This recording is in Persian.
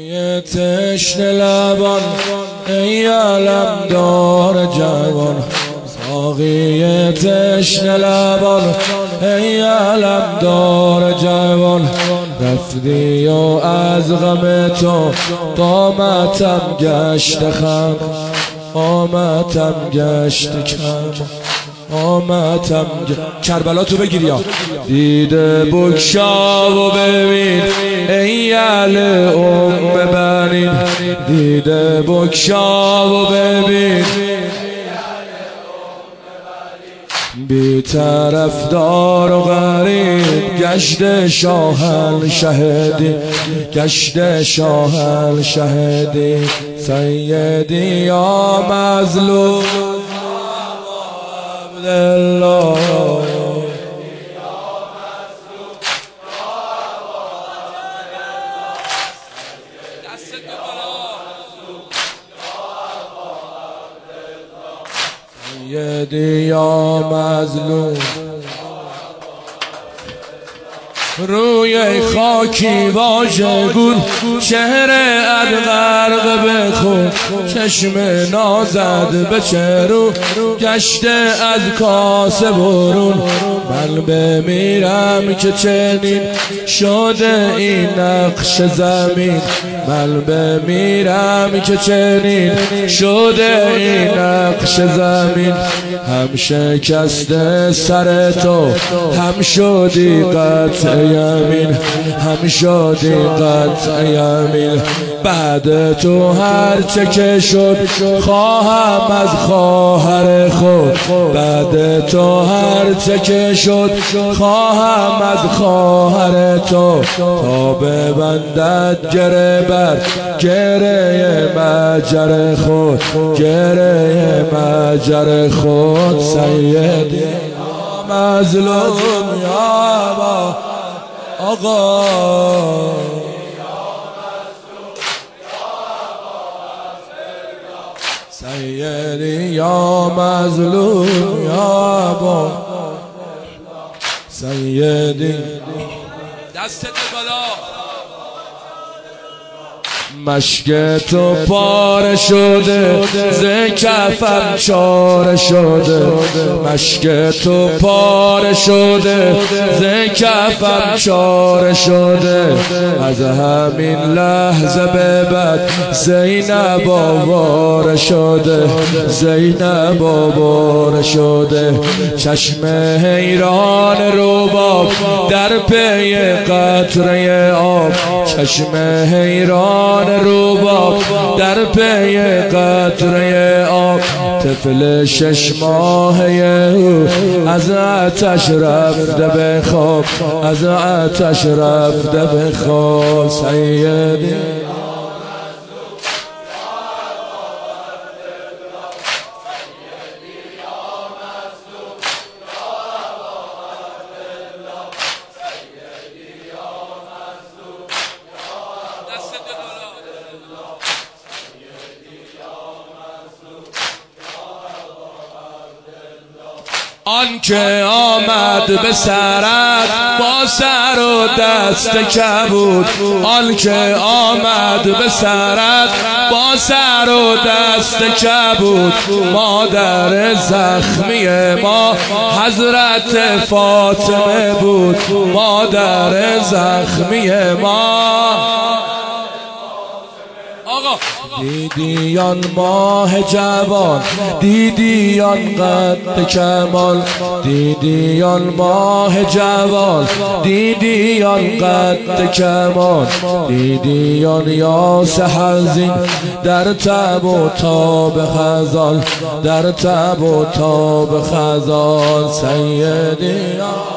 تشنه لبان ای علمدار جوان، ساقی تشنه لبان ای علمدار جوان، رفتی و از غم تو قامتم گشت خم، قامتم گشت کم، قامتم کربلا تو بگیر یا دیده بگشا و ببین ای اهل ام بنین، دیده بگشا و ببین بی طرفدار و غریب، گشت شاهنشهدی، گشت شاهنشهدی، سیدی یا مظلوم عبدالله، سیدی یا مظلوم. روی خاکی واژه گون، چهره اد غرق بخون، چشم نازد به چرو، گشته از کاسه برون. من بمیرم که چنین شده این نقش زمین، من بمیرم که چنین شده این نقش زمین. هم شکسته سر تو هم شدی قطع یمین، هم شدی قطع یمین. بعد تو هر چه که شد خواهم از خواهر خود، بعد تو هر چه که شد خواهم از خواهر تو، تا ببندد گره بر گره مجر خود، گره مجر خود. سیدی یا مظلوم یا با آقا، سیدی یا مظلوم یا با سیدی. دستت بالا. مشک تو پاره شده ز کفم چاره شده، مشک تو پاره شده ز کفم چاره شده. از همین لحظه به بعد زینب آواره شده، زینب آواره شده. چشم حیران رباب در پی قطره آب، چشم حیران رباب در پی قطره آب. طفل 6 ماهه او از آتش رفته به خواب، از آتش رفته به خواب. سیدی آن که آمد به سرت با سر و دست کبود، آن که آمد به سرت با سر و دست کبود. مادر زخمی ما حضرت فاطمه بود، مادر زخمی ما. دیدی آن ماه جوان، دیدی آن قد کمال، دیدی آن ماه جوان، دیدی آن قد کمال، دیدی آن یاس حزین در تب و تاب خزان، در تب و تاب خزان. سیدی